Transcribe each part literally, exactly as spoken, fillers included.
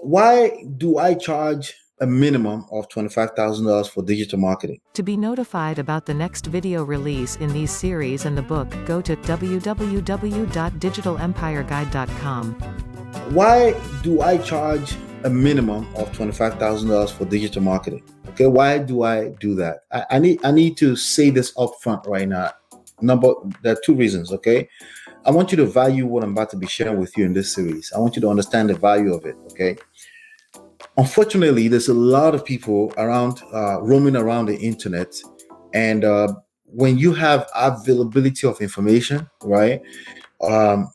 why do I charge a minimum of twenty-five thousand dollars for digital marketing? To be notified about the next video release in these series and the book, go to w w w dot digital empire guide dot com. Why do I charge a minimum of twenty-five thousand dollars for digital marketing? Okay, why do I do that? I, I need I need to say this up front right now. Number, there are two reasons, okay? I want you to value what I'm about to be sharing with you in this series. I want you to understand the value of it, okay? Unfortunately, there's a lot of people around, uh, roaming around the internet. And uh, when you have availability of information, right? Um,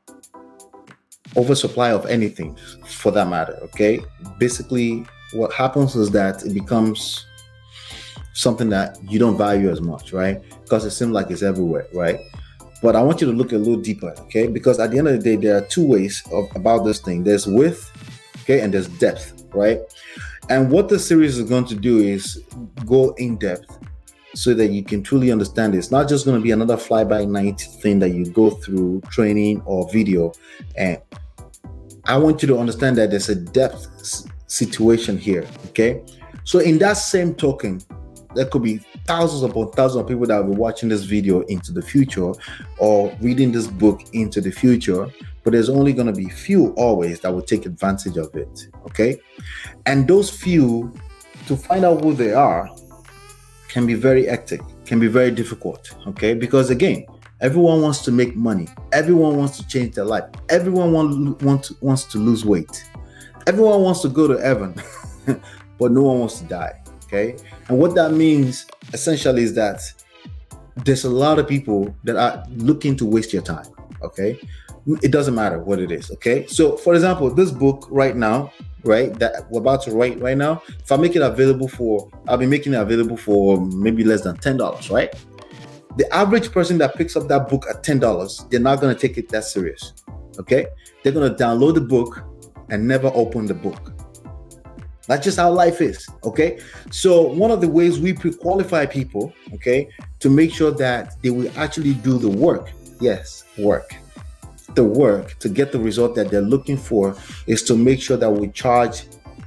oversupply of anything for that matter, okay? Basically, what happens is that it becomes something that you don't value as much, right? Because it seems like it's everywhere, right? But I want you to look a little deeper, okay? Because at the end of the day, there are two ways of about this thing. There's width, okay, and there's depth, right? And what the series is going to do is go in depth so that you can truly understand it. It's not just going to be another fly-by-night thing that you go through training or video. And I want you to understand that there's a depth situation here, okay? So in that same token, there could be thousands upon thousands of people that will be watching this video into the future or reading this book into the future, but there's only going to be few always that will take advantage of it, okay? And those few, to find out who they are, can be very hectic, can be very difficult, okay? Because again, everyone wants to make money. Everyone wants to change their life. Everyone want, want to, wants to lose weight. Everyone wants to go to heaven, but no one wants to die, okay? And what that means essentially is that there's a lot of people that are looking to waste your time, okay? It doesn't matter what it is, okay? So for example, this book right now, right, that we're about to write right now, if I make it available for, I'll be making it available for maybe less than ten dollars, right? The average person that picks up that book at ten dollars, they're not going to take it that serious, okay? They're going to download the book and never open the book. That's just how life is, okay? So one of the ways we pre-qualify people, okay, to make sure that they will actually do the work, yes, work, the work to get the result that they're looking for is to make sure that we charge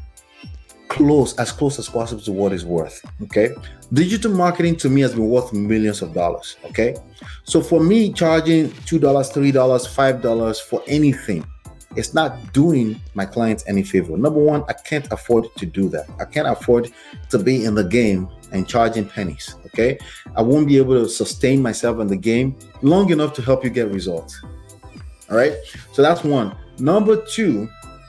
close, as close as possible to what it's worth, okay? Digital marketing to me has been worth millions of dollars, okay? So for me, charging two dollars, three dollars, five dollars for anything, it's not doing my clients any favor. Number one, I can't afford to do that. I can't afford to be in the game and charging pennies, okay? I won't be able to sustain myself in the game long enough to help you get results, all right? So that's one. Number two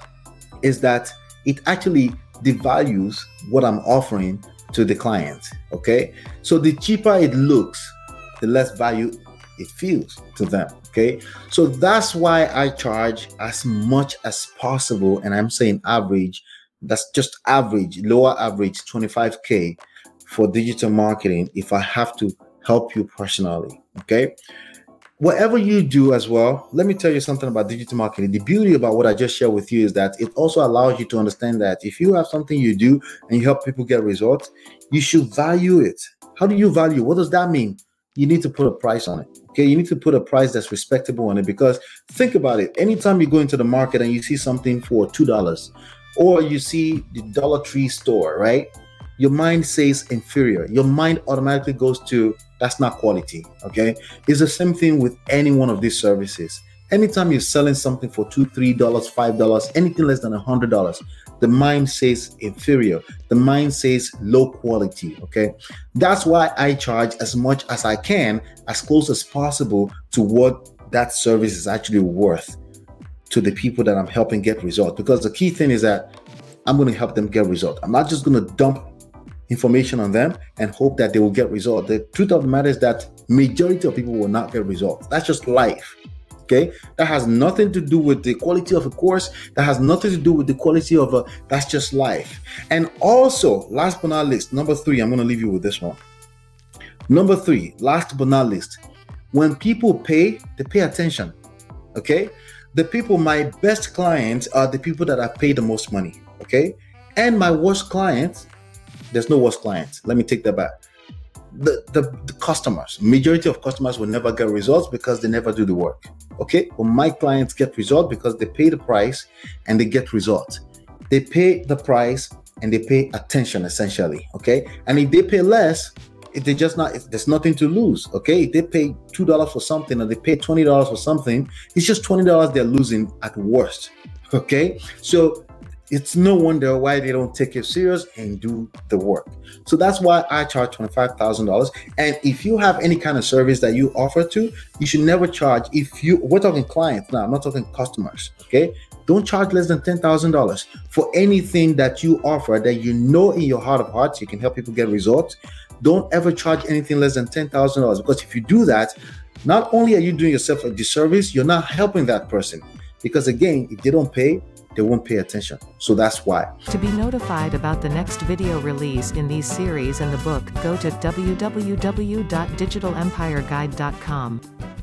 is that it actually devalues what I'm offering to the client, okay? So the cheaper it looks, the less value it feels to them, okay? So that's why I charge as much as possible, and I'm saying average, that's just average, lower average, twenty-five K for digital marketing if I have to help you personally, okay? Whatever you do as well, let me tell you something about digital marketing. The beauty about what I just shared with you is that it also allows you to understand that if you have something you do and you help people get results, you should value it. How do you value? What does that mean? You need to put a price on it, okay? You need to put a price that's respectable on it, because think about it. Anytime you go into the market and you see something for two dollars, or you see the Dollar Tree store, right? Your mind says inferior. Your mind automatically goes to, that's not quality, okay? It's the same thing with any one of these services. Anytime you're selling something for two dollars, three dollars, five dollars, anything less than one hundred dollars, the mind says inferior. The mind says low quality, okay? That's why I charge as much as I can, as close as possible to what that service is actually worth to the people that I'm helping get results. Because the key thing is that I'm going to help them get results. I'm not just going to dump information on them and hope that they will get results. The truth of the matter is that majority of people will not get results. That's just life. Okay, that has nothing to do with the quality of a course. That has nothing to do with the quality of a, that's just life. And also, last but not least, number three, I'm going to leave you with this one. Number three, last but not least, when people pay, they pay attention. Okay, the people, my best clients are the people that have paid the most money. Okay, and my worst clients, there's no worst clients. Let me take that back. The, the, the customers, majority of customers will never get results because they never do the work. Okay, but my clients get results because they pay the price and they get results. they pay the price and they pay attention essentially. Okay. And if they pay less, if they just not, there's nothing to lose. Okay. If they pay two dollars for something or they pay twenty dollars for something, it's just twenty dollars they're losing at worst. Okay. So it's no wonder why they don't take it serious and do the work. So that's why I charge twenty-five thousand dollars. And if you have any kind of service that you offer to, you should never charge. If you, we're talking clients now, I'm not talking customers. Okay. Don't charge less than ten thousand dollars for anything that you offer that you know in your heart of hearts you can help people get results. Don't ever charge anything less than ten thousand dollars, because if you do that, not only are you doing yourself a disservice, you're not helping that person. Because again, if they don't pay, they won't pay attention. So that's why. To be notified about the next video release in these series and the book, go to w w w dot digital empire guide dot com.